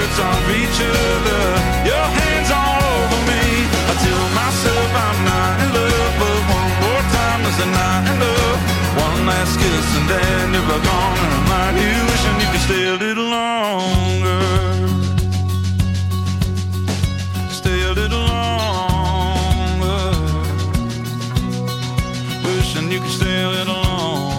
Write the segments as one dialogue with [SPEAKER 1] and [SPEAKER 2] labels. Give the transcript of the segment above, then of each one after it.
[SPEAKER 1] fingertips off each other, your hands all over me. I tell myself I'm not in love, but one more time is not in love. One last kiss and then you're gone, and I'm like you, wishing you could stay a little longer. Stay a little longer. Wishing you could stay a little longer.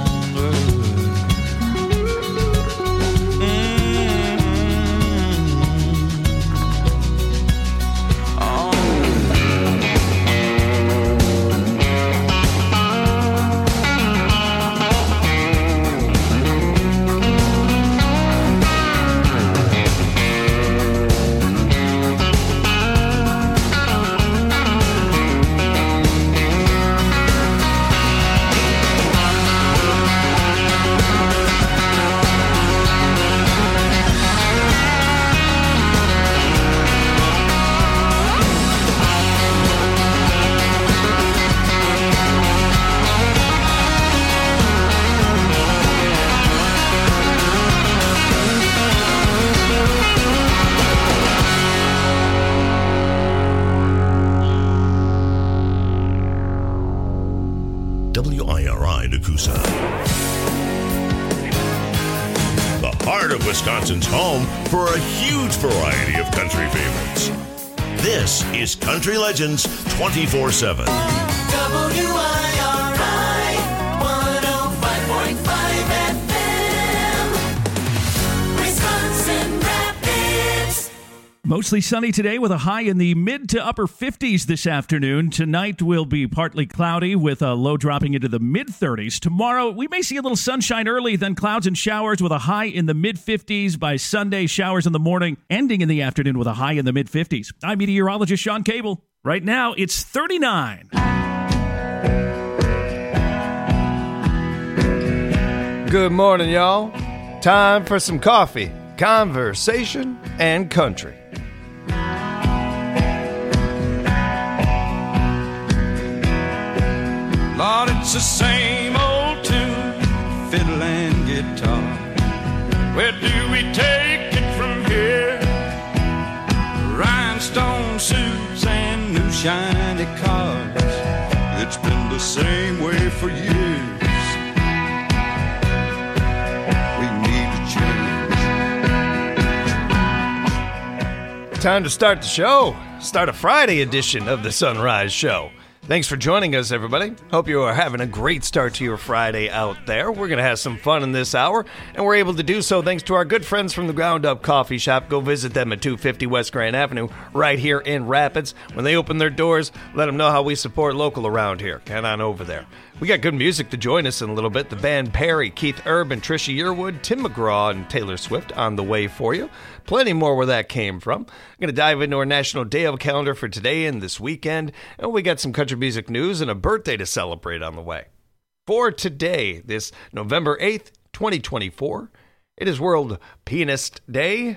[SPEAKER 2] WIRI Nakusa. The heart of Wisconsin's home for a huge variety of country favorites. This is Country Legends 24/7.
[SPEAKER 3] WIRI 105.5 FM, Wisconsin Rapids.
[SPEAKER 4] Mostly sunny today with a high in the mid to upper 50s this afternoon. Tonight will be partly cloudy with a low dropping into the mid-30s. Tomorrow, we may see a little sunshine early, then clouds and showers with a high in the mid-50s. By Sunday, showers in the morning, ending in the afternoon with a high in the mid-50s. I'm meteorologist Sean Cable. Right now, it's 39.
[SPEAKER 5] Good morning, y'all. Time for some coffee, conversation, and country.
[SPEAKER 1] Lord, it's the same old tune, fiddle and guitar. Where do we take it from here? Rhinestone suits and new shiny cars. It's been the same way for years. We need to change.
[SPEAKER 5] Time to start the show. Start a Friday edition of the Sunrise Show. Thanks for joining us, everybody. Hope you are having a great start to your Friday out there. We're going to have some fun in this hour, and we're able to do so thanks to our good friends from the Ground Up Coffee Shop. Go visit them at 250 West Grand Avenue right here in Rapids. When they open their doors, let them know how we support local around here. Get on over there. We got good music to join us in a little bit. The band Perry, Keith Urban, Trisha Yearwood, Tim McGraw, and Taylor Swift on the way for you. Plenty more where that came from. I'm going to dive into our National Day of calendar for today and this weekend. And we got some country music news and a birthday to celebrate on the way. For today, this November 8th, 2024, it is World Pianist Day.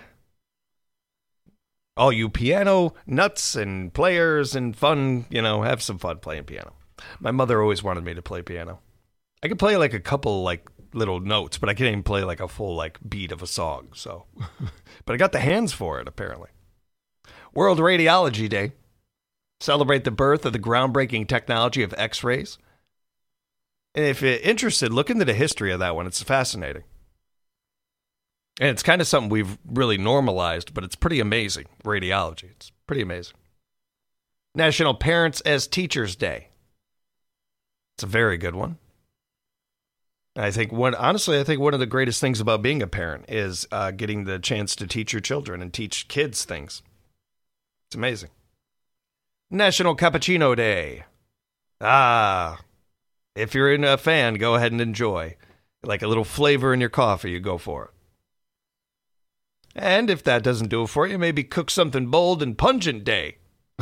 [SPEAKER 5] All you piano nuts and players and fun, have some fun playing piano. My mother always wanted me to play piano. I could play like a couple little notes, but I can't even play like a full beat of a song. So, but I got the hands for it apparently. World Radiology Day. Celebrate the birth of the groundbreaking technology of X-rays. And if you're interested, look into the history of that one. It's fascinating. And it's kind of something we've really normalized, but it's pretty amazing. Radiology. It's pretty amazing. National Parents as Teachers Day. It's a very good one. I think one of the greatest things about being a parent is getting the chance to teach your children and teach kids things. It's amazing. National Cappuccino Day. If you're a fan, go ahead and enjoy. Like a little flavor in your coffee, you go for it. And if that doesn't do it for you, maybe cook something bold and pungent day.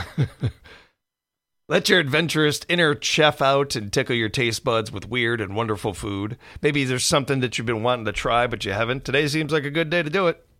[SPEAKER 5] Let your adventurous inner chef out and tickle your taste buds with weird and wonderful food. Maybe there's something that you've been wanting to try, but you haven't. Today seems like a good day to do it.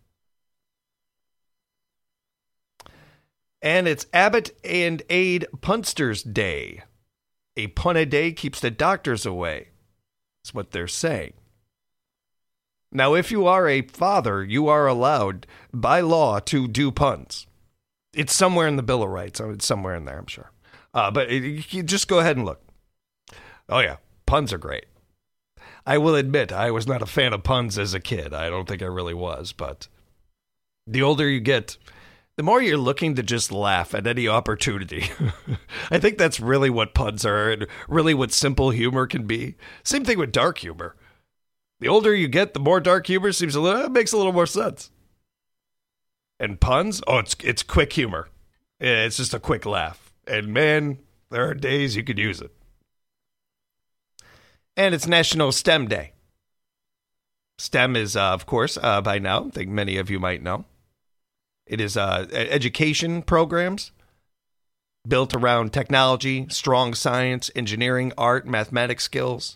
[SPEAKER 5] And it's Abbott and Aid Punsters Day. A pun a day keeps the doctors away. That's what they're saying. Now, if you are a father, you are allowed by law to do puns. It's somewhere in the Bill of Rights. It's somewhere in there, I'm sure. But you just go ahead and look. Oh, yeah. Puns are great. I will admit, I was not a fan of puns as a kid. I don't think I really was. But the older you get, the more you're looking to just laugh at any opportunity. I think that's really what puns are and really what simple humor can be. Same thing with dark humor. The older you get, the more dark humor makes a little more sense. And puns, it's quick humor. It's just a quick laugh. And man, there are days you could use it. And it's National STEM Day. STEM is, of course, by now, I think many of you might know. It is education programs built around technology, strong science, engineering, art, mathematics skills.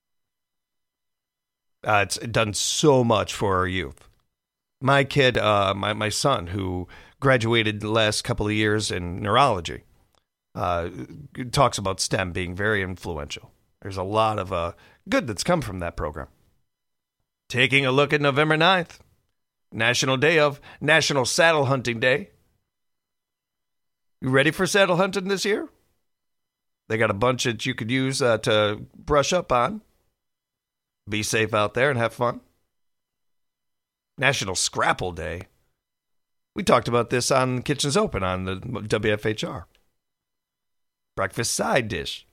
[SPEAKER 5] It's done so much for our youth. My kid, my son, who graduated the last couple of years in neurology, talks about STEM being very influential. There's a lot of good that's come from that program. Taking a look at November 9th, National Saddle Hunting Day. You ready for saddle hunting this year? They got a bunch that you could use to brush up on. Be safe out there and have fun. National Scrapple Day. We talked about this on Kitchens Open on the WFHR. Breakfast side dish.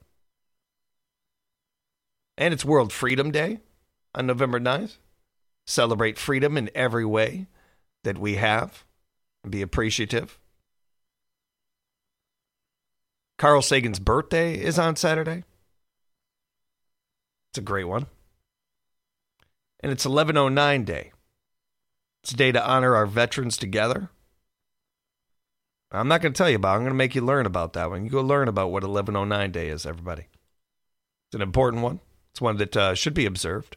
[SPEAKER 5] And it's World Freedom Day on November 9th. Celebrate freedom in every way that we have and be appreciative. Carl Sagan's birthday is on Saturday. It's a great one. And it's 1109 Day. It's a day to honor our veterans together. I'm not going to tell you about it. I'm going to make you learn about that one. You go learn about what 1109 Day is, everybody. It's an important one. It's one that should be observed.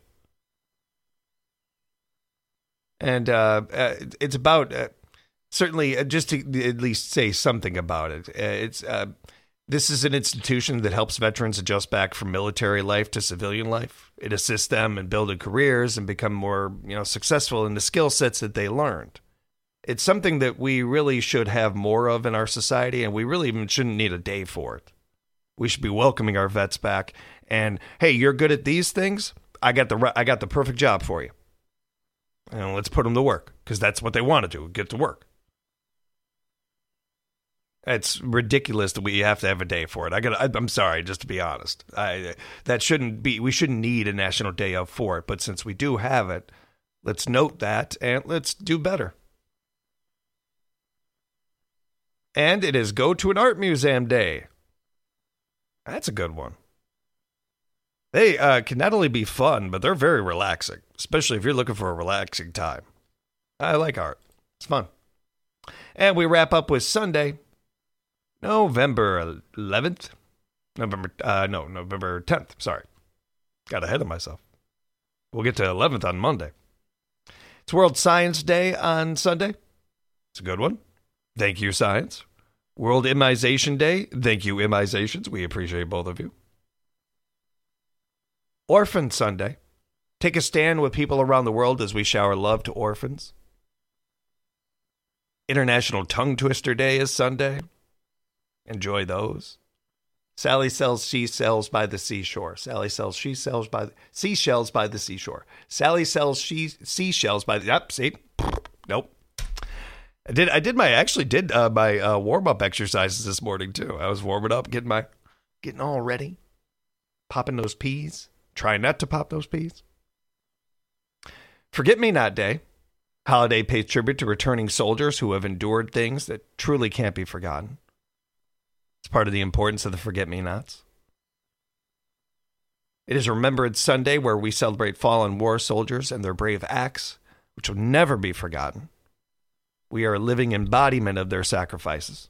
[SPEAKER 5] And it's about, certainly, just to at least say something about it. This is an institution that helps veterans adjust back from military life to civilian life. It assists them in building careers and become more, successful in the skill sets that they learned. It's something that we really should have more of in our society, and we really even shouldn't need a day for it. We should be welcoming our vets back. And hey, you're good at these things. I got the perfect job for you. And let's put them to work, because that's what they want to do, get to work. It's ridiculous that we have to have a day for it. I'm sorry, just to be honest. We shouldn't need a national day of for it, but since we do have it, let's note that and let's do better. And it is Go to an Art Museum Day. That's a good one. They can not only be fun, but they're very relaxing, especially if you're looking for a relaxing time. I like art. It's fun. And we wrap up with Sunday, November 11th. November 10th. Sorry. Got ahead of myself. We'll get to 11th on Monday. It's World Science Day on Sunday. It's a good one. Thank you, science. World Immunization Day. Thank you, immunizations. We appreciate both of you. Orphan Sunday. Take a stand with people around the world as we shower love to orphans. International Tongue Twister Day is Sunday. Enjoy those. Sally sells seashells by the seashore. Sally sells seashells by the seashore. Sally sells seashells by the... Nope. I did my warm-up exercises this morning, too. I was warming up, getting all ready. Popping those peas. Trying not to pop those peas. Forget-Me-Not Day. Holiday pays tribute to returning soldiers who have endured things that truly can't be forgotten. It's part of the importance of the Forget-Me-Nots. It is Remembrance Sunday, where we celebrate fallen war soldiers and their brave acts, which will never be forgotten. We are a living embodiment of their sacrifices.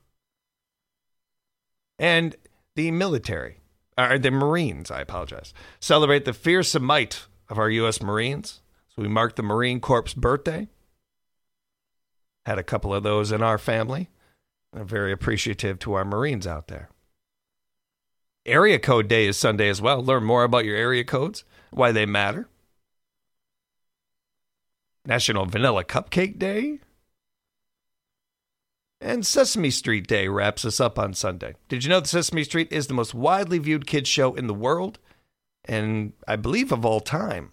[SPEAKER 5] And the Marines, celebrate the fearsome might of our U.S. Marines. So we mark the Marine Corps' birthday. Had a couple of those in our family. I'm very appreciative to our Marines out there. Area Code Day is Sunday as well. Learn more about your area codes, why they matter. National Vanilla Cupcake Day. And Sesame Street Day wraps us up on Sunday. Did you know that Sesame Street is the most widely viewed kids show in the world? And I believe of all time.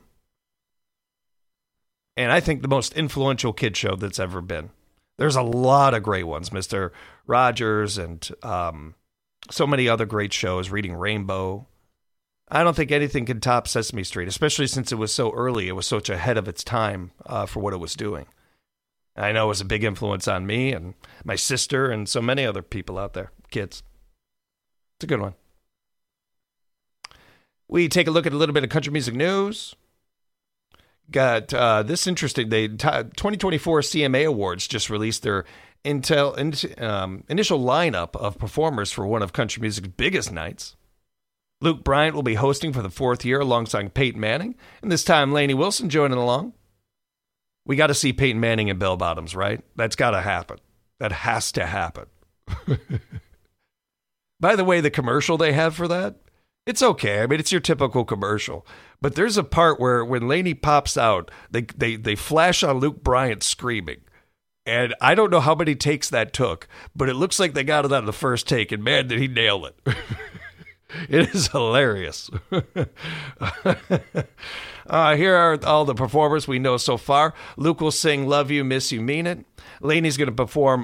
[SPEAKER 5] And I think the most influential kid show that's ever been. There's a lot of great ones. Mr. Rogers and so many other great shows. Reading Rainbow. I don't think anything can top Sesame Street, especially since it was so early. It was such ahead of its time for what it was doing. I know it was a big influence on me and my sister and so many other people out there, kids. It's a good one. We take a look at a little bit of country music news. Got this interesting. The 2024 CMA Awards just released their initial lineup of performers for one of country music's biggest nights. Luke Bryant will be hosting for the fourth year alongside Peyton Manning, and this time Lainey Wilson joining along. We got to see Peyton Manning and bell bottoms, right? That's got to happen. That has to happen. By the way, the commercial they have for that, it's okay. I mean, it's your typical commercial. But there's a part where when Lainey pops out, they flash on Luke Bryant screaming. And I don't know how many takes that took, but it looks like they got it on the first take, and man, did he nail it. It is hilarious. Here are all the performers we know so far. Luke will sing Love You, Miss You, Mean It. Lainey's going to perform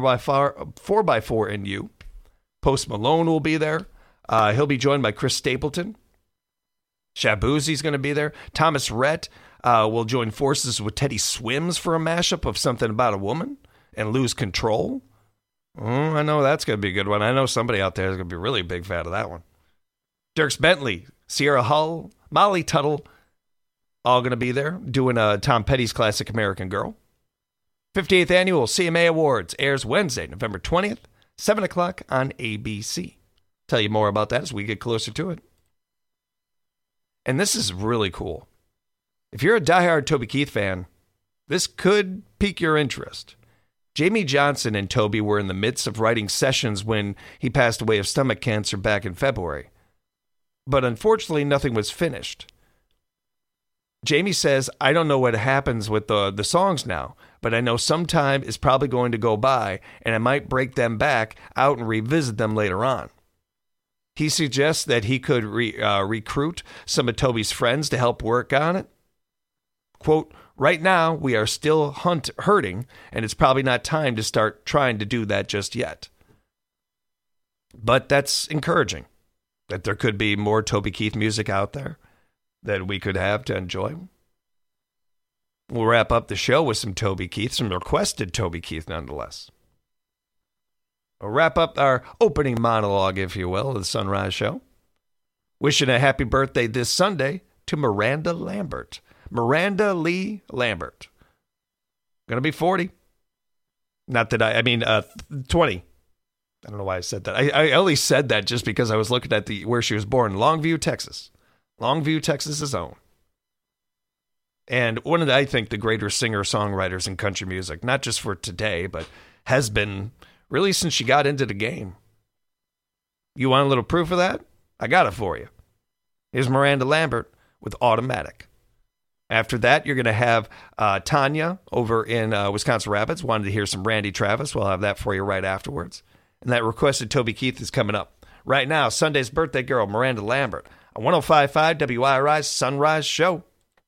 [SPEAKER 5] 4x4 in You. Post Malone will be there. He'll be joined by Chris Stapleton. Shabuzi's going to be there. Thomas Rhett will join forces with Teddy Swims for a mashup of Something About a Woman and Lose Control. I know that's going to be a good one. I know somebody out there is going to be a really big fan of that one. Dierks Bentley, Sierra Hull, Molly Tuttle, all going to be there doing Tom Petty's classic American Girl. 58th Annual CMA Awards airs Wednesday, November 20th, 7 o'clock on ABC. Tell you more about that as we get closer to it. And this is really cool. If you're a diehard Toby Keith fan, this could pique your interest. Jamie Johnson and Toby were in the midst of writing sessions when he passed away of stomach cancer back in February. But unfortunately, nothing was finished. Jamie says, I don't know what happens with the songs now, but I know some time is probably going to go by, and I might break them back out and revisit them later on. He suggests that he could recruit some of Toby's friends to help work on it. Quote, right now, we are still hurting, and it's probably not time to start trying to do that just yet. But that's encouraging, that there could be more Toby Keith music out there that we could have to enjoy. We'll wrap up the show with some Toby Keith, some requested Toby Keith nonetheless. We'll wrap up our opening monologue, if you will, of the Sunrise Show. Wishing a happy birthday this Sunday to Miranda Lambert. Miranda Lee Lambert. Gonna be 40. Not that 20. I don't know why I said that. I only said that just because I was looking at where she was born, Longview, Texas. Longview, Texas's own. And one of I think the greater singer-songwriters in country music, not just for today, but has been really since she got into the game. You want a little proof of that? I got it for you. Here's Miranda Lambert with Automatic. After that, you're going to have Tanya over in Wisconsin Rapids. Wanted to hear some Randy Travis. We'll have that for you right afterwards. And that requested Toby Keith is coming up. Right now, Sunday's birthday girl, Miranda Lambert, on 105.5 WIRI's Sunrise Show.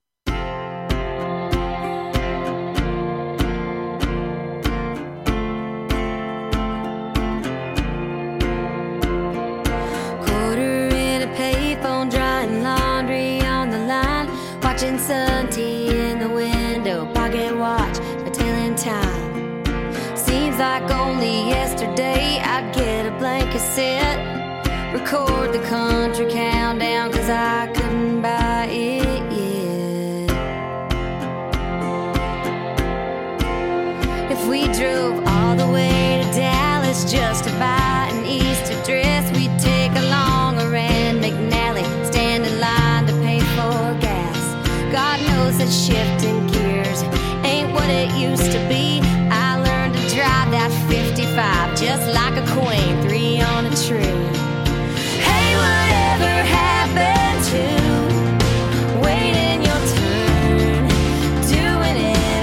[SPEAKER 3] Watching sun tea in the window, pocket watch, a telling time. Seems like only yesterday I'd get a blank cassette, record the country countdown, cause I couldn't buy it yet. If we drove all the way to Dallas just to buy an Easter dress, we'd take along a Rand McNally, stand in line to pay for gas. God knows that shifting gears ain't what it used to be. I learned to drive that 55 just like a queen, 3 on a tree. Hey, whatever happened to waiting your turn, doing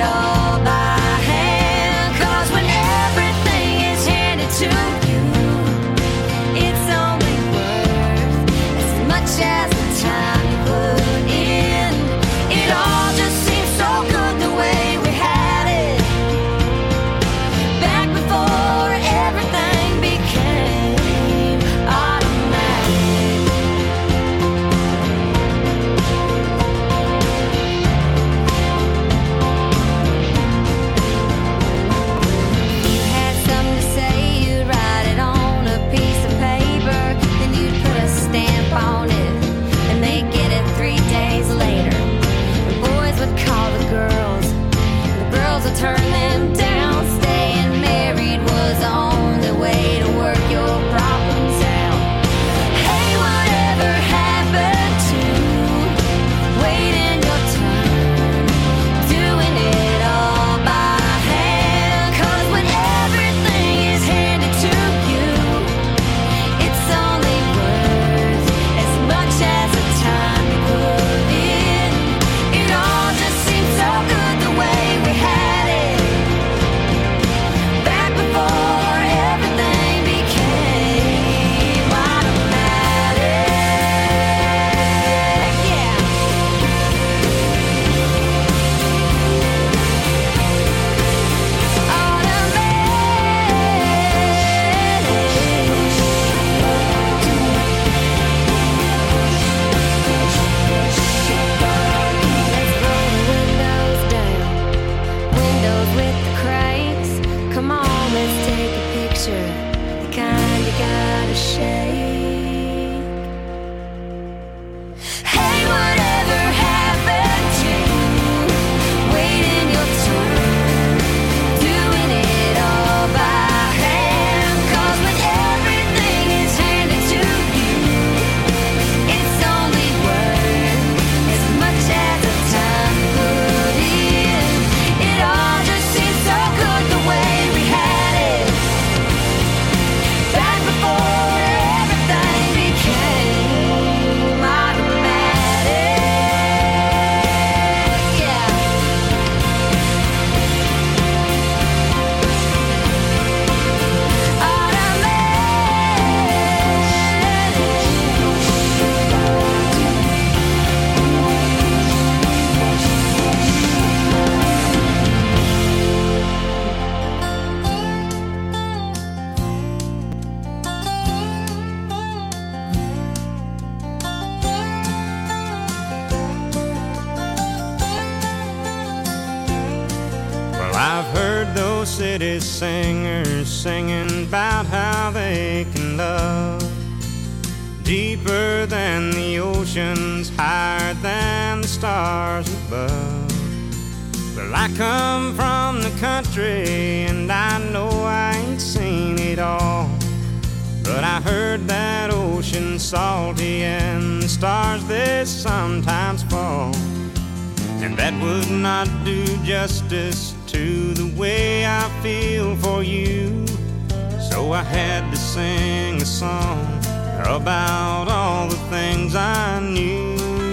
[SPEAKER 6] I've heard those city singers singing about how they can love deeper than the oceans, higher than the stars above. Well, I come from the country and I know I ain't seen it all, but I heard that ocean salty and the stars they sometimes fall, and that would not do justice to the way I feel for you. So I had to sing a song about all the things I knew.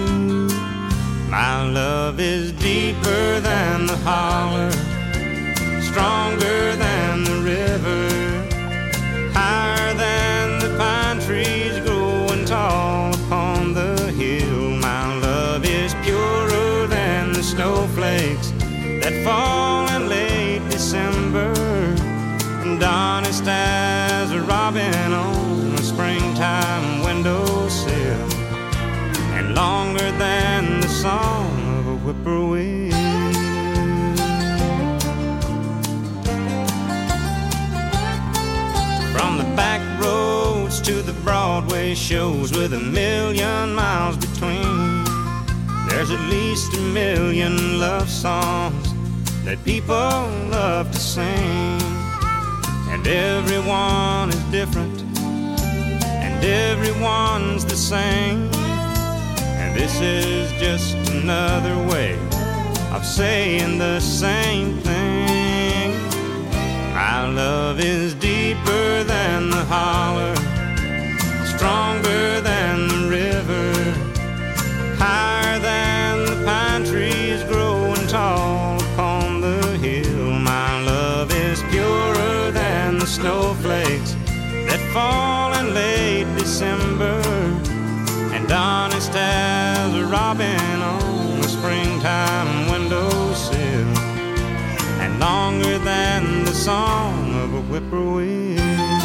[SPEAKER 6] My love is deeper than the holler, stronger than the river, higher than the pine trees growing tall upon the hill. My love is purer than the snowflakes that fall in late December, and honest as a robin on a springtime windowsill, and longer than the song of a whippoorwill. From the back roads to the Broadway shows with 1,000,000 miles between, there's at least 1,000,000 love songs that people love to sing. And everyone is different, and everyone's the same. And this is just another way of saying the same thing. My love is deeper than the holler, stronger than the river, higher than the pine trees growing tall upon the hill. My love is purer than the snowflakes that fall in late December, and honest as a robin on a springtime windowsill, and longer than the song of a whippoorwill.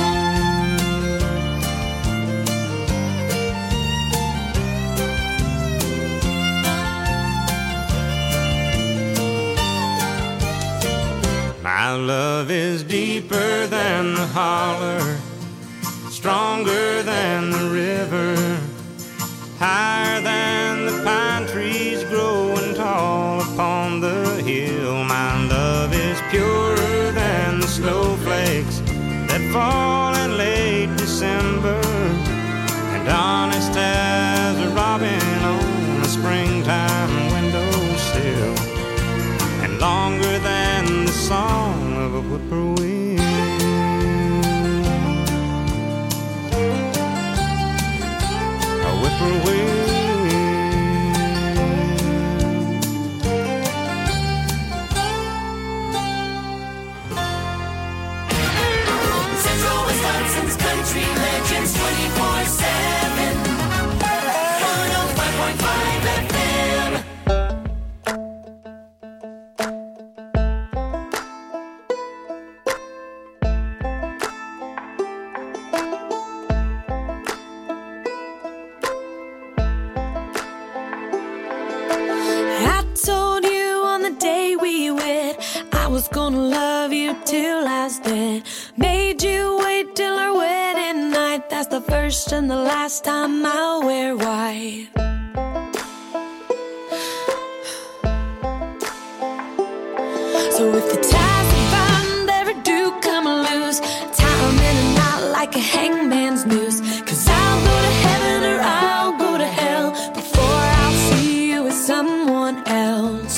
[SPEAKER 6] My love is deeper than the holler, stronger than the river, higher than the pine trees growing tall upon the hill. My love is purer than the snowflakes that fall in late December, and honest as a robin on a springtime windowsill, and longer than the song of a whippoorwill. A whippoorwill.
[SPEAKER 7] Central Wisconsin's Country Legends 24/7. 105.5 FM.
[SPEAKER 8] I told you on the day we wed I was gonna love you till I was dead. Made you wait till our wedding night. That's the first and the last time I'll wear white. So if the ties are bound ever do come loose, tie 'em in a knot like a hangman's noose. 'Cause I'll go to heaven or I'll go to hell before I'll see you with someone else.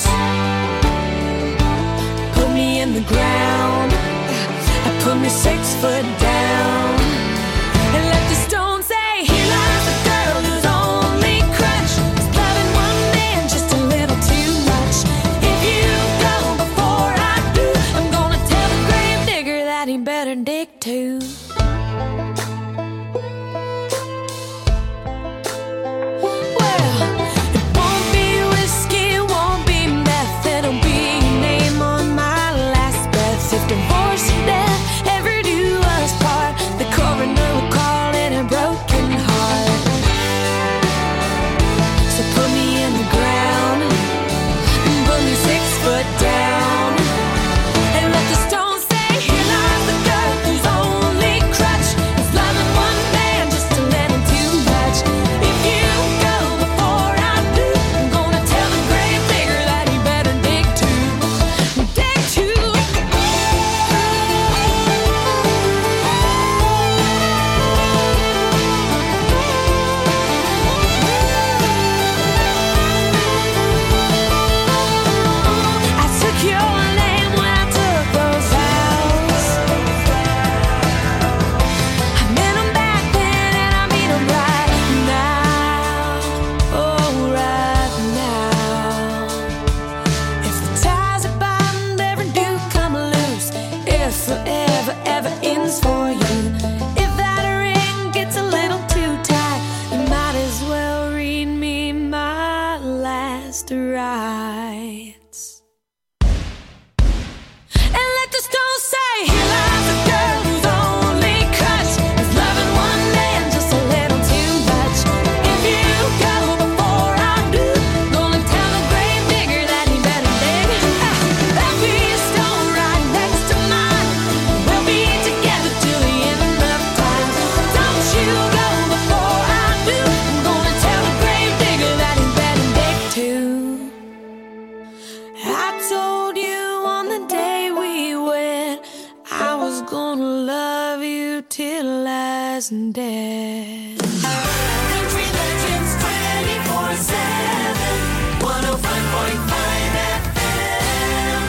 [SPEAKER 8] Put me in the ground, put me 6 foot down, and let the stone say, here lies a girl whose only crutch is loving one man just a little too much. If you go before I do, I'm gonna tell the grave digger that he better dig too. Well, it won't be whiskey, it won't be meth, it'll be your name on my last breath. If divorce or death ever do us part, wasn't dead.
[SPEAKER 7] Country Legends 24/7, 105.5 FM.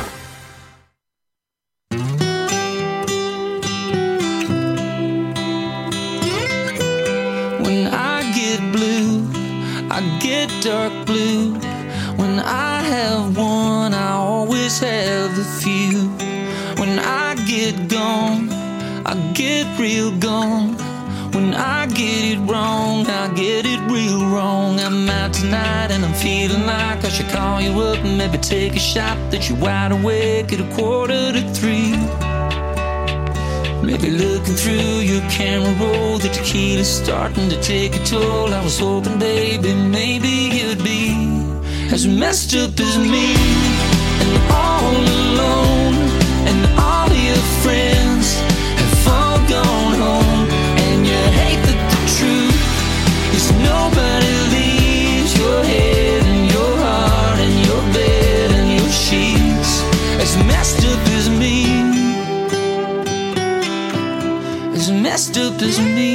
[SPEAKER 9] When I get blue, I get dark blue. When I have one, I always have a few. When I get gone, I get real gone. When I get it wrong, I get it real wrong. I'm out tonight and I'm feeling like I should call you up and maybe take a shot that you're wide awake at 2:45. Maybe looking through your camera roll, the tequila's starting to take a toll. I was hoping, baby, maybe you'd be as messed up as me, and all alone, and all your friends have all gone home, and you hate that the truth is nobody leaves your head and your heart and your bed and your sheets as messed up as me, as messed up as me.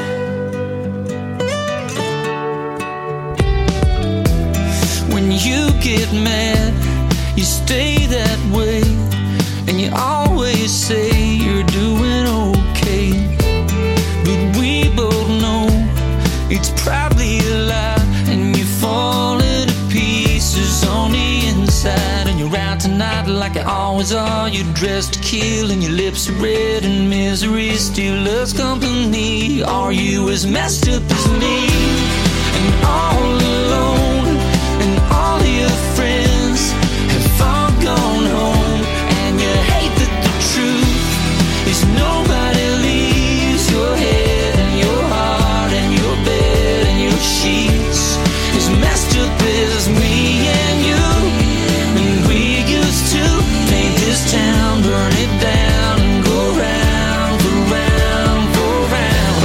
[SPEAKER 9] When you get mad, you stay that way, and you always say you're doing okay. But we both know it's probably a lie, and you're falling to pieces on the inside. And you're out tonight like you always are. You're dressed to kill, and your lips are red, and misery still loves company. Are you as messed up as me, and all alone, and all your friends have all gone home, and you hate that the truth is nobody leaves your head and your heart and your bed and your sheets as messed up as me and you. And we used to paint this town, burn it down, and go round for round for round.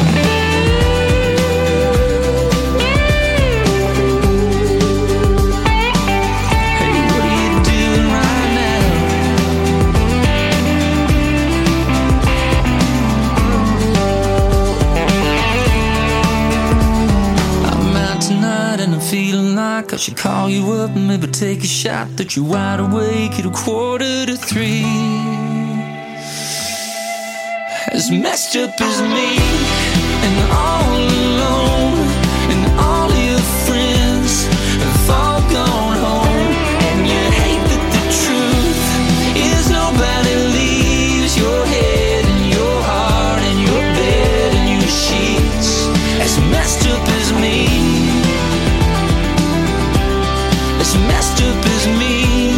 [SPEAKER 9] Hey, what are you doing right now? I'm out tonight and I'm feeling like I should call you up and maybe take a shot that you're wide awake at 2:45. As messed up as me, and all alone, and all your friends have all gone home, and you hate that the truth is nobody leaves your head and your heart and your bed and your sheets as messed up as me, as messed up as me.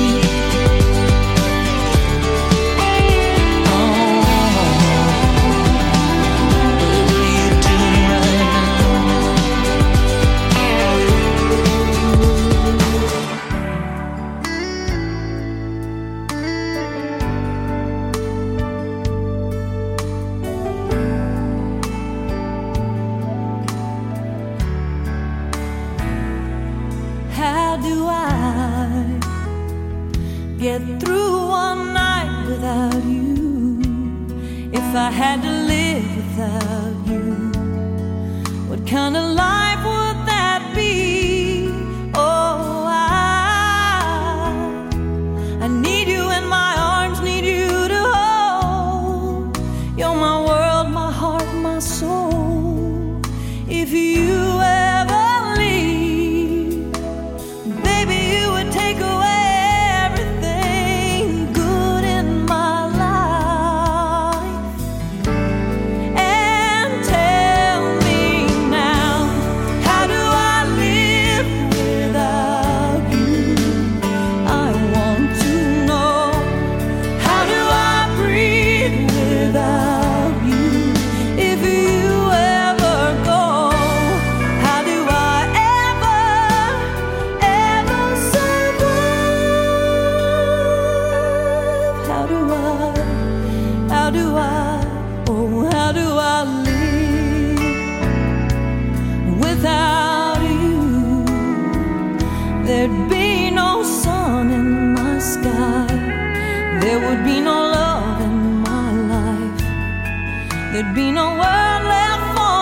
[SPEAKER 8] How do I get through one night without you? If I had to live without you, what kind of life would that be? Oh, I need you in my arms, need you to hold. You're my world, my heart, my soul. If you ever leave, baby, you would take away everything good in my life. And tell me now, how do I live without you? I want to know. How do I breathe without you? If you ever go, how do I ever survive? How do I live without you? There'd be no sun in my sky, there would be no love in my life, there'd be no world left for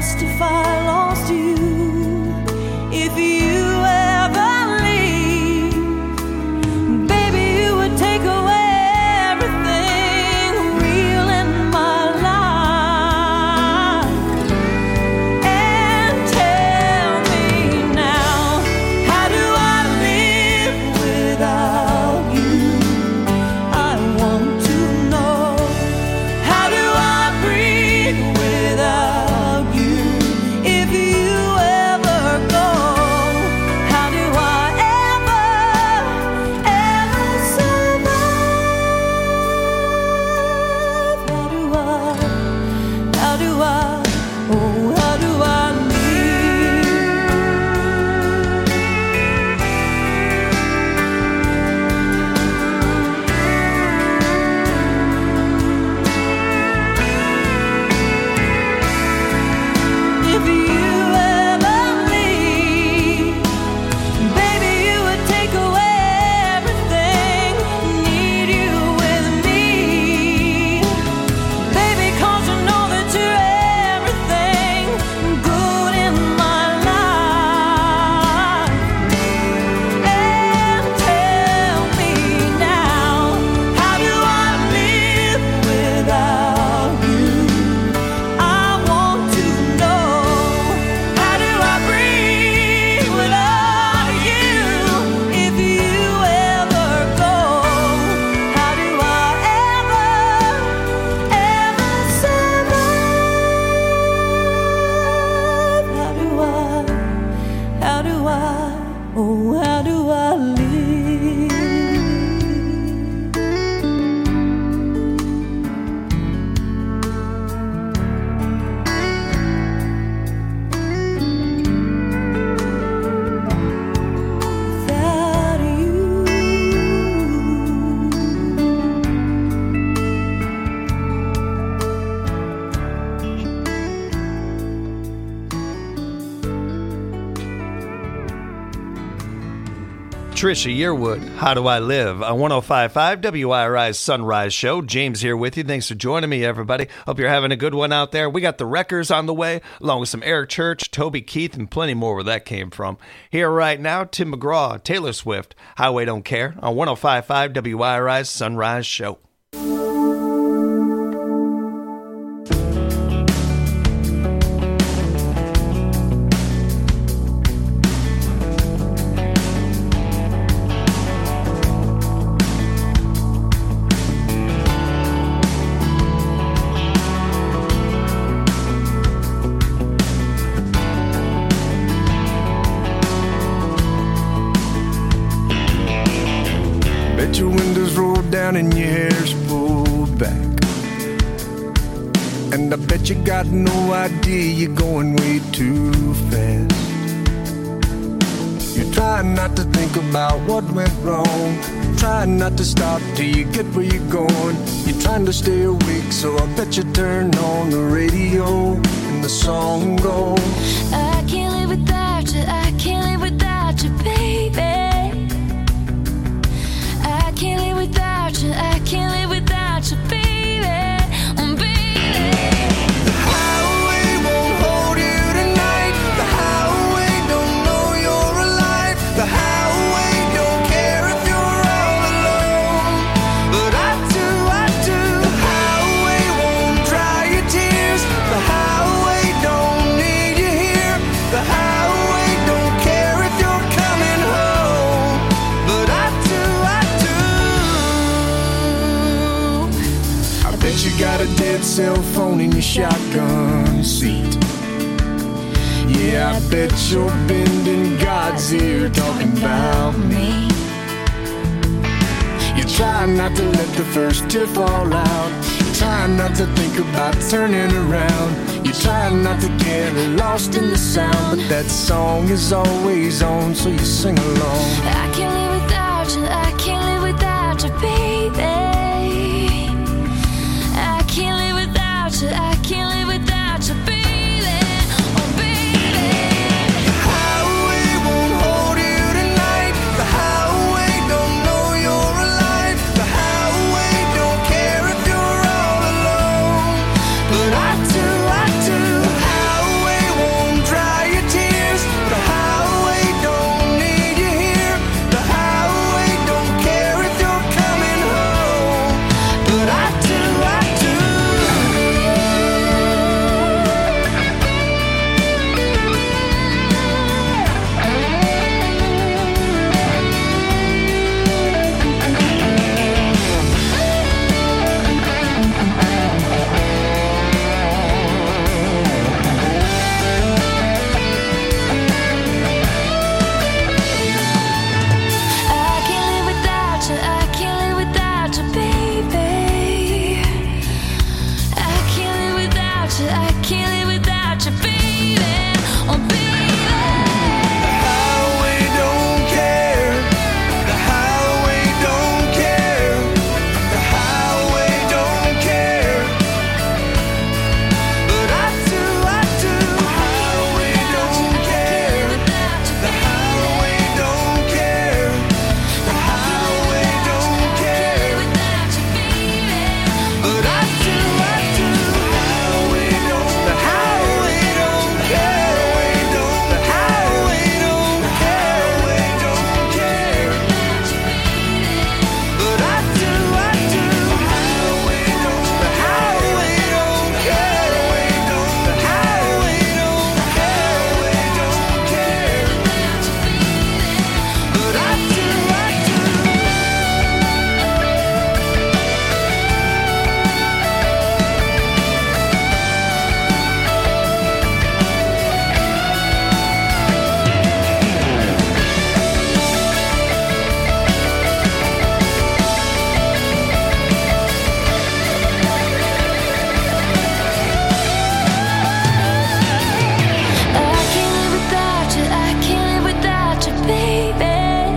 [SPEAKER 8] lost if I lost you. If you ever leave, baby, you would take away everything real in my life. And tell me now, how do I live without you? I want to know. How do I breathe without you? If you ever go, how do I ever survive? How do I, oh, how do I if you ever leave, baby, you would take away everything. Need you with me, baby, 'cause you know that you're everything good in my life. And tell me now, how do I live without you? I want to know. How do I breathe without you? If you ever go, how do I ever survive? How do I, oh, how do I live? Without you.
[SPEAKER 5] Trisha Yearwood, How Do I Live? On 105.5 WIRI's Sunrise Show. James here with you. Thanks for joining me, everybody. Hope you're having a good one out there. We got the Wreckers on the way, along with some Eric Church, Toby Keith, and plenty more where that came from. Here right now, Tim McGraw, Taylor Swift, Highway Don't Care, on 105.5 WIRI's Sunrise Show.
[SPEAKER 10] Bet your windows roll down and your hair's pulled back. And I bet you got no idea you're going way too fast. You're trying not to think about what went wrong. Trying not to stop till you get where you're going. You're trying to stay awake, so I bet you turn on the radio and the song goes,
[SPEAKER 8] I can't live without you, I can't live without you, baby. I can't live without you, I can't live without you, baby. Baby.
[SPEAKER 10] the highway won't hold you tonight. The highway don't know you're alive. The highway don't care if you're all alone. But I do. The highway won't dry your tears. The highway don't need you here. The highway don't care if you're coming home. But I do. I bet you got a dead cell phone in your shotgun seat. Yeah, I bet you're bending God's ear talking about me. You try not to let the first tear fall out. You try not to think about turning around. You try not to get lost in the sound. But that song is always on, so you sing along.
[SPEAKER 8] I can't live without you, I can't live without you, baby. I can't live without you, I can't live without you, baby. Oh, baby.
[SPEAKER 10] The highway won't hold you tonight. The highway don't know you're alive. The highway don't care if you're all alone. But I do. The highway
[SPEAKER 8] can't live without you, baby. Oh, baby.
[SPEAKER 10] The highway don't care. The highway don't care. The highway don't care. But I do. The highway don't care. The highway don't care. The highway don't care. But I do. The highway don't. The highway don't care. The highway don't care. Don't care. But I do. The highway don't. The highway don't care. The highway don't care. Don't care. But I do.
[SPEAKER 8] I can't live without you, I can't live without you, baby.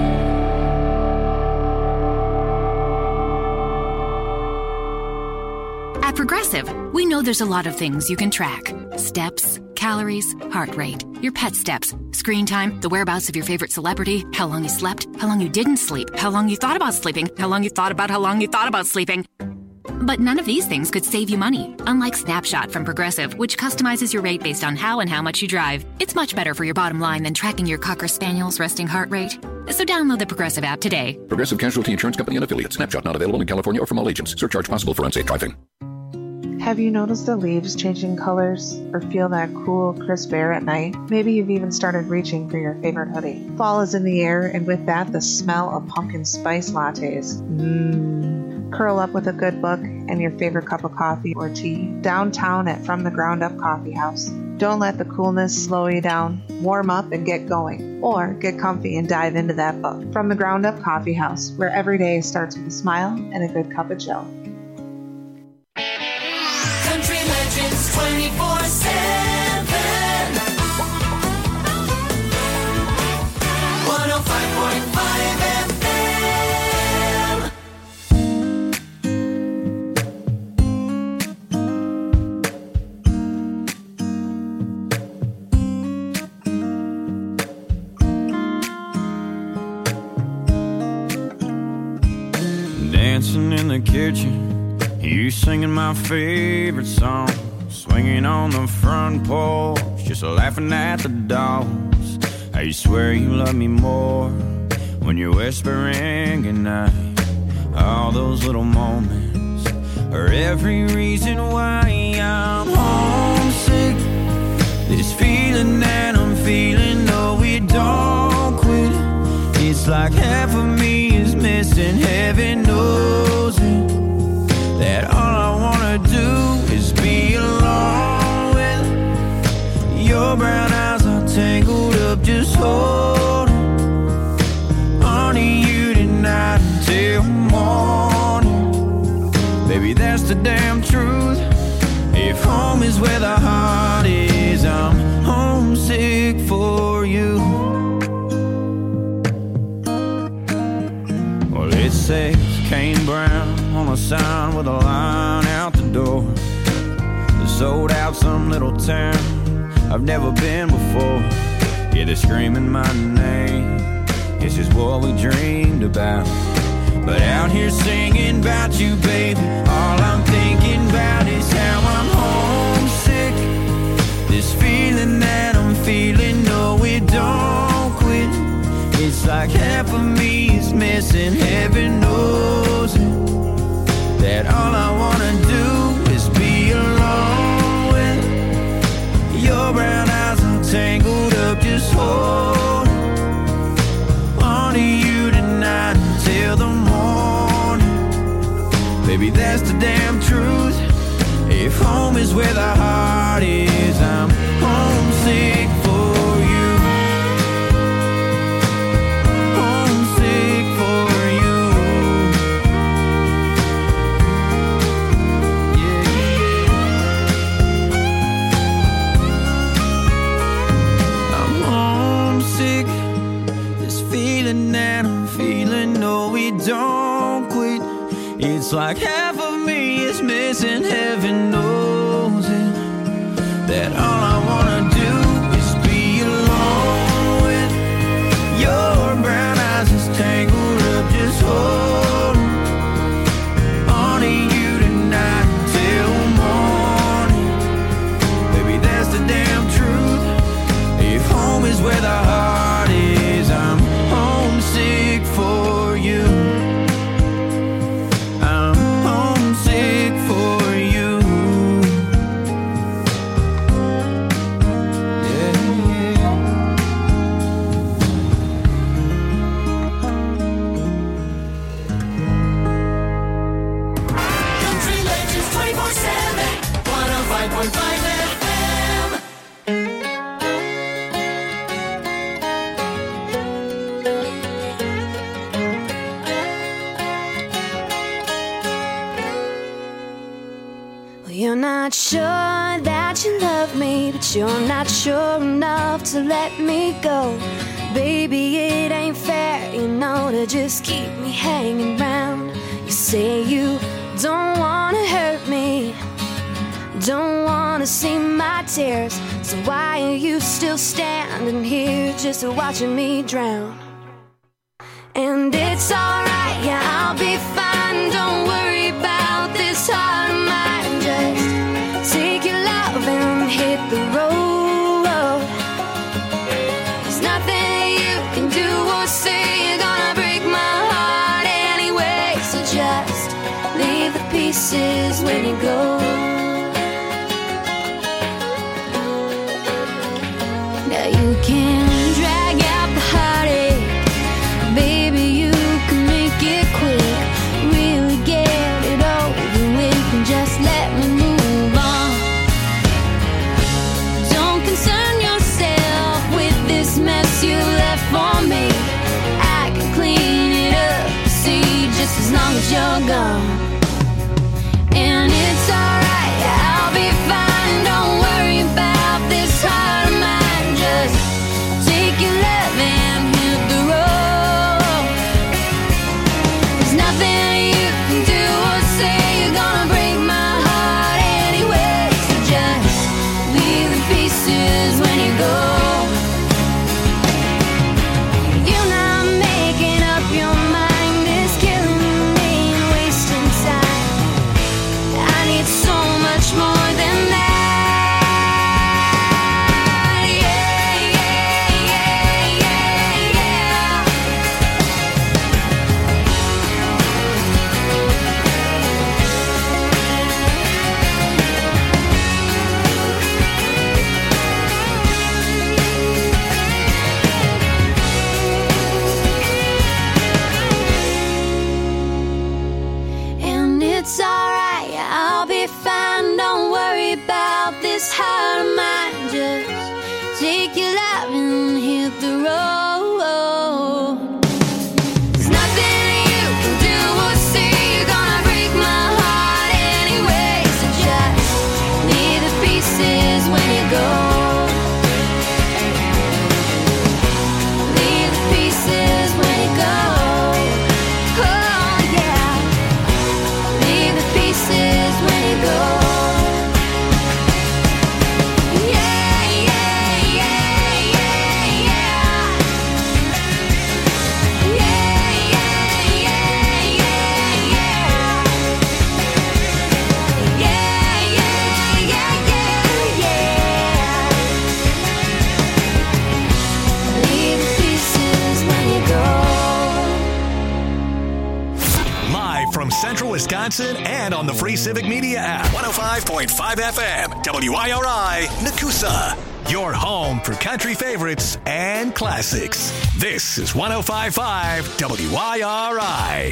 [SPEAKER 11] At Progressive, we know there's a lot of things you can track. Steps, calories, heart rate, your pet steps, screen time, the whereabouts of your favorite celebrity, how long you slept, how long you didn't sleep, how long you thought about sleeping, how long you thought about sleeping. But none of these things could save you money. Unlike Snapshot from Progressive, which customizes your rate based on how and how much you drive. It's much better for your bottom line than tracking your Cocker Spaniel's resting heart rate. So download the Progressive app today.
[SPEAKER 12] Progressive Casualty Insurance Company and Affiliates. Snapshot not available in California or from all agents. Surcharge possible for unsafe driving.
[SPEAKER 13] Have you noticed the leaves changing colors or feel that cool, crisp air at night? Maybe you've even started reaching for your favorite hoodie. Fall is in the air, and with that, the smell of pumpkin spice lattes. Curl up with a good book and your favorite cup of coffee or tea downtown at From the Ground Up Coffee House. Don't let the coolness slow you down. Warm up and get going. Or get comfy and dive into that book. From the Ground Up Coffee House, where every day starts with a smile and a good cup of Joe.
[SPEAKER 7] Country Legends 24/7. 105.5 FM.
[SPEAKER 6] Dancing in the kitchen, you singing my favorite song, swinging on the front porch, just laughing at the dogs. I swear you love me more when you're whispering goodnight. All those little moments are every reason why I'm homesick. This feeling that I'm feeling, no, it don't quit. It's like half of me is missing, heaven knows it. That all I wanna do is be alone with your brown eyes are tangled up, just holding on to you tonight until morning. Baby, that's the damn truth. If home is where the heart is, I'm homesick for you. Well, it says Kane Brown on a sign with a line out the door. They sold out some little town I've never been before. Yeah, they're screaming my name. This is what we dreamed about. But out here singing about you, baby, all I'm thinking about is how I'm homesick. This feeling that I'm feeling, no, it don't quit. It's like half of me is missing, heaven knows it. That all I wanna do is be alone with your brown eyes are tangled up, just hold on to you tonight until the morning. Baby, that's the damn truth. If home is where the heart is, I'm homesick for you. Homesick for you. Yeah, yeah.
[SPEAKER 9] It's like half of me is missing, heaven knows it. That all I wanna do is be alone with your brown eyes just tangled up, just holding on to you tonight till morning. Baby, that's the damn truth. If home is where the heart is, I'm homesick for you. I'm homesick for you. Yeah.
[SPEAKER 7] Country Legends 24/7, 105.5 FM.
[SPEAKER 3] Well, you're not sure that you love me, but you're not sure enough to let me go. Baby, it ain't fair, you know, to just keep me hanging round. You say you don't wanna hurt me, don't wanna see my tears. So why are you still standing here just watching me drown? And it's alright, yeah, I'll be fine. Don't worry about this heart of mine. Just take your love and hit the road. There's nothing you can do or say, you're gonna break my heart anyway. So just leave the pieces when you go. Now you can drag out the heartache, baby, you can make it quick. Really get it over with and just let me move on. Don't concern yourself with this mess you left for me. I can clean it up, see, just as long as you're gone. And it's alright, I'll be fine. Don't worry about this heart of mine. Just take your love and hit the road. There's nothing you can do or say, you're gonna break my heart anyway. So just leave the pieces when you go. You're not making up your mind, it's killing me and wasting time. I need so much more than that. Yeah, yeah, yeah, yeah, yeah. And it's alright, I'll be fine. Don't worry about this heart of mine. Just take your love and hit the road. There's nothing you can do or say, you're gonna break my heart anyway. So just leave the pieces when you go. Leave the pieces when you go. Oh yeah. Leave the pieces when you go. Yeah, yeah, yeah, yeah, yeah. Yeah, yeah, yeah, yeah, yeah. Yeah, yeah, yeah, yeah, yeah. Leave the pieces when you go.
[SPEAKER 14] Live from Central Wisconsin and on the free Civic Media app. 105.5 FM, WIRI, Nakusa. Your home for country favorites and classics. This is 105.5 WIRI.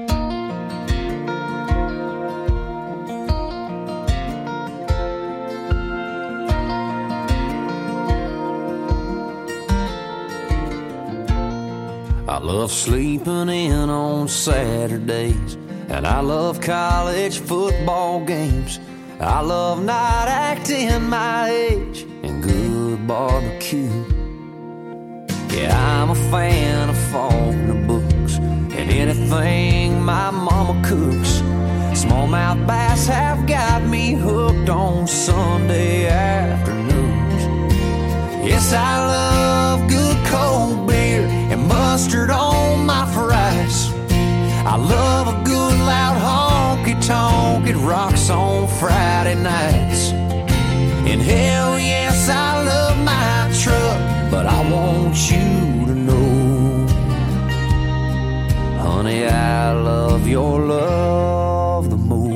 [SPEAKER 9] I love sleeping in on Saturdays, and I love college football games. I love not acting my age and good barbecue. Yeah, I'm a fan of Faulkner books and anything my mama cooks. Smallmouth bass have got me hooked on Sunday afternoons. Yes, I love good cold beer and mustard on my fries. I love a good loud honky-tonk. It rocks on Friday nights. And hell yes, I love my truck, but I want you to know, honey, I love your love the most.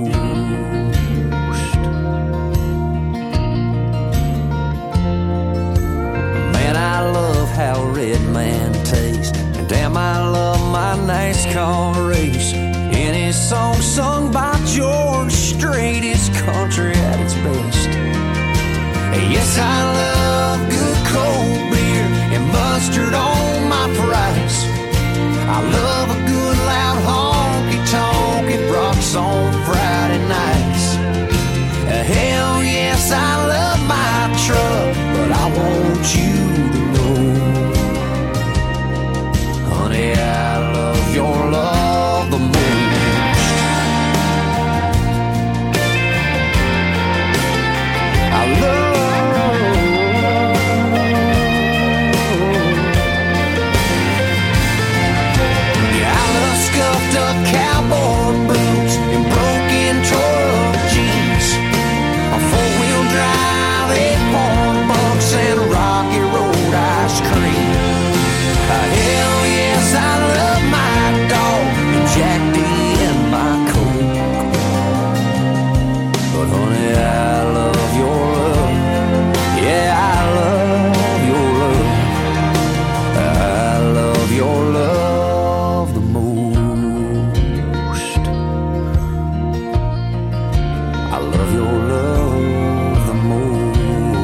[SPEAKER 9] Man, I love how a red man tastes, and damn, I love my NASCAR race. Any song sung by George Strait is country at its best. Yes, I love good cold beer and mustard on my fries. I love a good loud honky-tonk. It rocks on Friday nights. Hell yes, I love my truck, but I want you to know, honey, I love your love the most. I love scuffed up cowboy boots and broken tore-up jeans, a four-wheel drive, 8-point bunks, and Rocky Road ice cream. Hell yes, I love my dog and Jack D and my Coke. But honey, I love your love. Yeah, I love your love. I love your love the most. I love your love the most.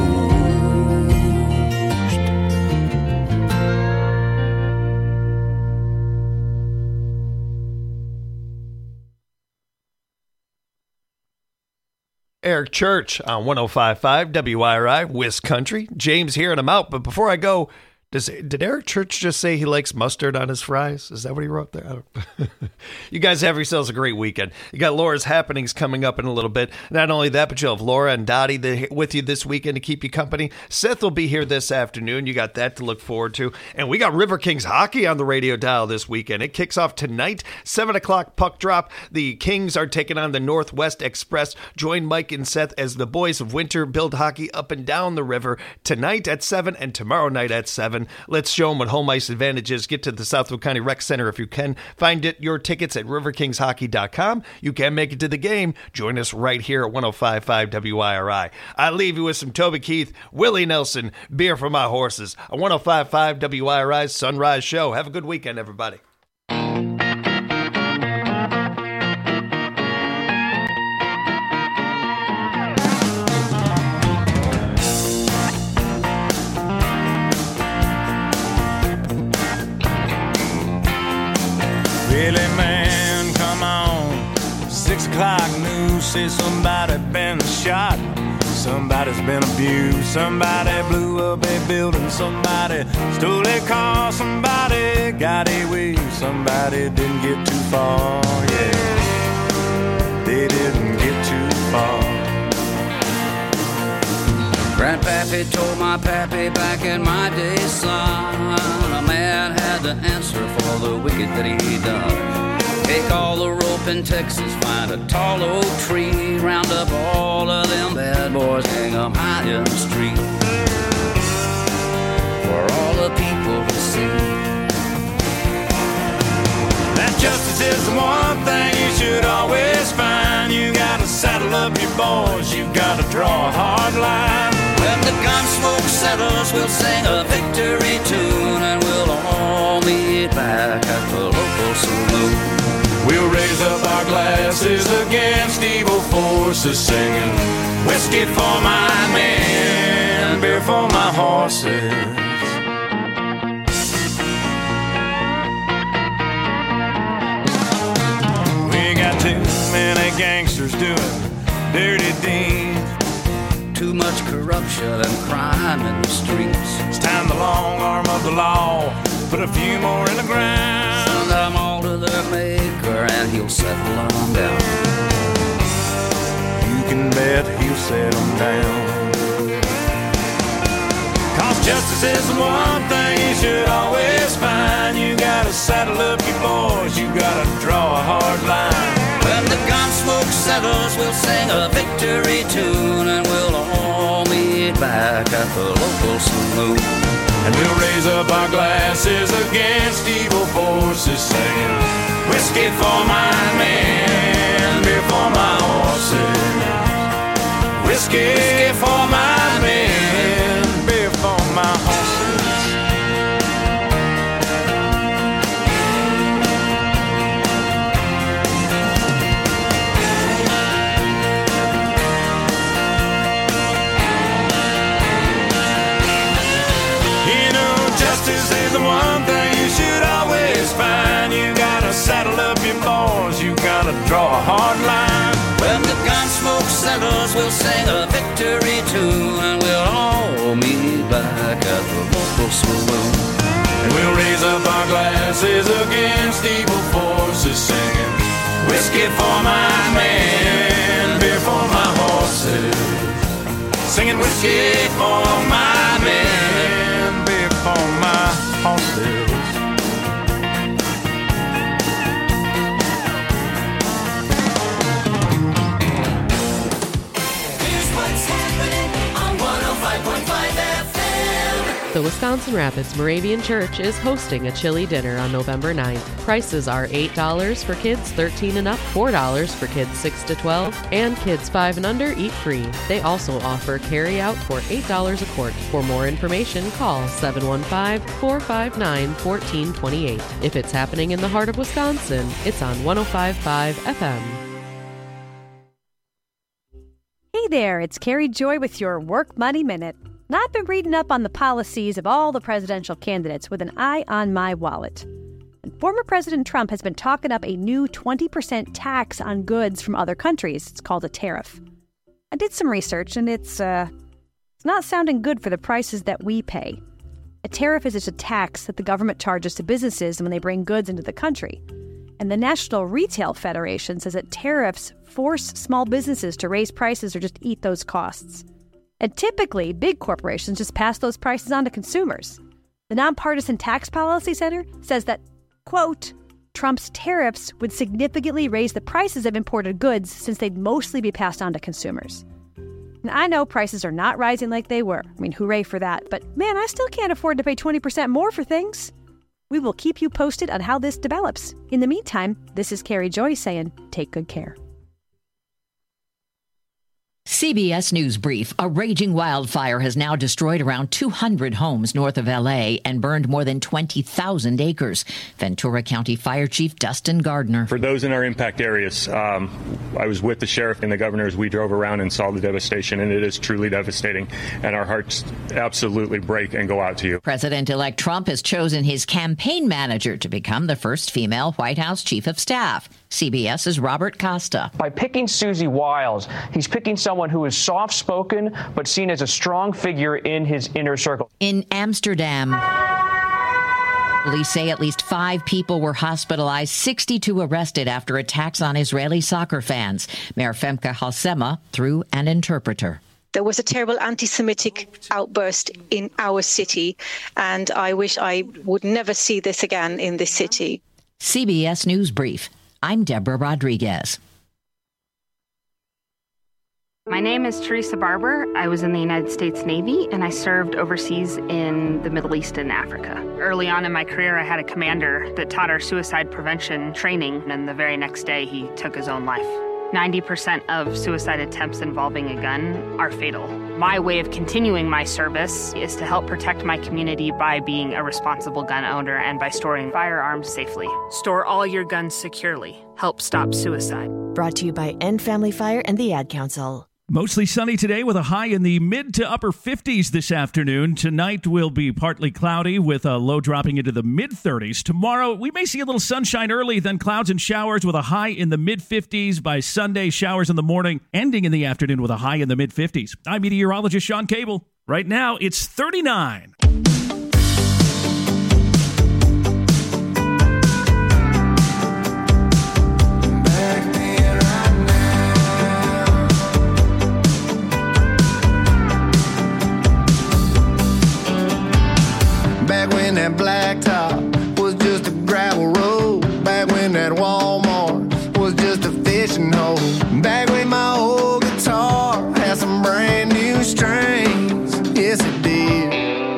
[SPEAKER 5] Eric Church on 105.5 WIRI, West Country. James here and I'm out. But before I go, did Eric Church just say he likes mustard on his fries? Is that what he wrote there? I don't You guys have yourselves a great weekend. You got Laura's Happenings coming up in a little bit. Not only that, but you'll have Laura and Dottie with you this weekend to keep you company. Seth will be here this afternoon. You got that to look forward to. And we got River Kings hockey on the radio dial this weekend. It kicks off tonight, 7 o'clock puck drop. The Kings are taking on the Northwest Express. Join Mike and Seth as the boys of winter build hockey up and down the river tonight at 7 and tomorrow night at 7. Let's show them what home ice advantage is. Get to the Southwood County Rec Center if you can. Find your tickets at riverkingshockey.com. You can make it to the game. Join us right here at 105.5 WIRI. I leave you with some Toby Keith, Willie Nelson, Beer for My Horses, a 105.5 WIRI's Sunrise Show. Have a good weekend, everybody.
[SPEAKER 6] Really, man, come on. 6 o'clock news says somebody been shot. Somebody's been abused. Somebody blew up a building. Somebody stole a car. Somebody got away. Somebody didn't get too far. Yeah, they didn't get too far.
[SPEAKER 15] Grandpappy told my pappy back in my day, son, a man had to answer for the wicked that he done. Take all the rope in Texas, find a tall oak tree, round up all of them bad boys, hang them high in the street for all the people to see.
[SPEAKER 6] That justice is the one thing you should always find. You gotta saddle up your boys, you gotta draw a hard line.
[SPEAKER 15] When the gun smoke settles, we'll sing a victory tune, and we'll all meet back at the local saloon.
[SPEAKER 6] We'll raise up our glasses against evil forces, singing whiskey for my men, beer for my horses. We got too many gangsters doing dirty deeds.
[SPEAKER 15] Too much corruption and crime in the streets.
[SPEAKER 6] It's time the long arm of the law put a few more in the ground.
[SPEAKER 15] Send them all to their maker and he'll settle them down.
[SPEAKER 1] can bet he'll settle down. Cause justice is the one thing you should always find. You gotta saddle up your boys, you gotta draw a hard line.
[SPEAKER 15] When the gun smoke settles, we'll sing a victory tune, and we'll all meet back at the local saloon.
[SPEAKER 1] And we'll raise up our glasses against evil forces, singing whiskey for my men, beer for my horses. Whiskey for my men, beer for my horses. You know, justice is the one thing you should always find. You gotta saddle up your boys, you gotta draw a hard line.
[SPEAKER 15] When the gun smoke settles, we'll sing a victory tune, and we'll all meet back at the local saloon.
[SPEAKER 1] And we'll raise up our glasses against evil forces, singing whiskey for my men, beer for my horses. Singing whiskey for my men, beer for my horses.
[SPEAKER 16] The Wisconsin Rapids Moravian Church is hosting a chili dinner on November 9th. Prices are $8 for kids 13 and up, $4 for kids 6 to 12, and kids 5 and under eat free. They also offer carry-out for $8 a quart. For more information, call 715-459-1428. If it's happening in the heart of Wisconsin, it's on 105.5 FM.
[SPEAKER 17] Hey there, it's Carrie Joy with your Work Money Minute. And I've been reading up on the policies of all the presidential candidates with an eye on my wallet. And former President Trump has been talking up a new 20% tax on goods from other countries. It's called a tariff. I did some research, and it's not sounding good for the prices that we pay. A tariff is just a tax that the government charges to businesses when they bring goods into the country. And the National Retail Federation says that tariffs force small businesses to raise prices or just eat those costs. And typically, big corporations just pass those prices on to consumers. The Nonpartisan Tax Policy Center says that, quote, Trump's tariffs would significantly raise the prices of imported goods since they'd mostly be passed on to consumers. And I know prices are not rising like they were. I mean, hooray for that. But man, I still can't afford to pay 20% more for things. We will keep you posted on how this develops. In the meantime, this is Carrie Joy saying, take good care.
[SPEAKER 18] CBS News Brief. A raging wildfire has now destroyed around 200 homes north of L.A. and burned more than 20,000 acres. Ventura County Fire Chief Dustin Gardner.
[SPEAKER 19] For those in our impact areas, I was with the sheriff and the governor as we drove around and saw the devastation, and it is truly devastating. And our hearts absolutely break and go out to you.
[SPEAKER 18] President-elect Trump has chosen his campaign manager to become the first female White House chief of staff. CBS's Robert Costa.
[SPEAKER 20] By picking Susie Wiles, he's picking someone who is soft-spoken but seen as a strong figure in his inner circle.
[SPEAKER 18] In Amsterdam, police say at least 5 people were hospitalized, 62 arrested after attacks on Israeli soccer fans. Mayor Femke Halsema through an interpreter.
[SPEAKER 21] There was a terrible anti-Semitic outburst in our city, and I wish I would never see this again in this city.
[SPEAKER 18] CBS News Brief. I'm Deborah Rodriguez.
[SPEAKER 22] My name is Teresa Barber. I was in the United States Navy, and I served overseas in the Middle East and Africa. Early on in my career, I had a commander that taught our suicide prevention training, and the very next day, he took his own life. 90% of suicide attempts involving a gun are fatal. My way of continuing my service is to help protect my community by being a responsible gun owner and by storing firearms safely. Store all your guns securely. Help stop suicide.
[SPEAKER 23] Brought to you by End Family Fire and the Ad Council.
[SPEAKER 4] Mostly sunny today with a high in the mid to upper 50s this afternoon. Tonight will be partly cloudy with a low dropping into the mid 30s. Tomorrow, we may see a little sunshine early, then clouds and showers with a high in the mid 50s. By Sunday, showers in the morning, ending in the afternoon with a high in the mid 50s. I'm meteorologist Sean Cable. Right now, it's 39.
[SPEAKER 2] that blacktop was just a gravel road. Back when that Walmart was just a fishing hole. Back when my old guitar had some brand new strings. Yes, it did.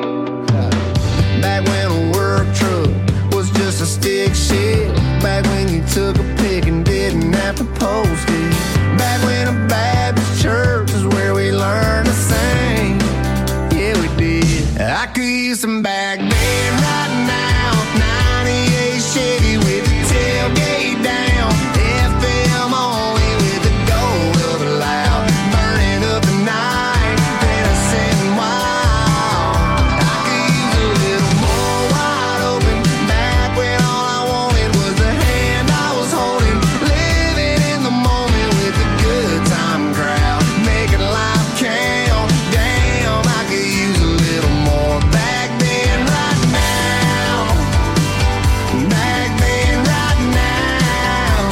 [SPEAKER 2] Back when a work truck was just a stick shift. Back when you took a pic and didn't have to post it. Back when a Baptist church is where we learned to sing. Yeah, we did. I could use some back then right now. 98 Chevy with the tailgate down. FM only with the gold of a loud. Burning up the night, then I sitting wild. I could use a little more wide open. Back when all I wanted was the hand I was holding. Living in the moment with the good time crowd. Making life count. Damn, I could use a little more back then right now. Back then right now.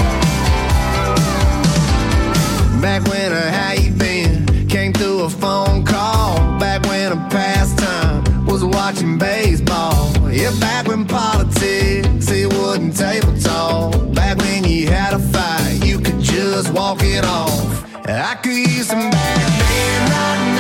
[SPEAKER 2] Back when a how you been came through a phone call. Back when a pastime was watching baseball. Yeah, back when politics, it wasn't table talk. Back when you had a fight, you could just walk it off. I could use some back then right now.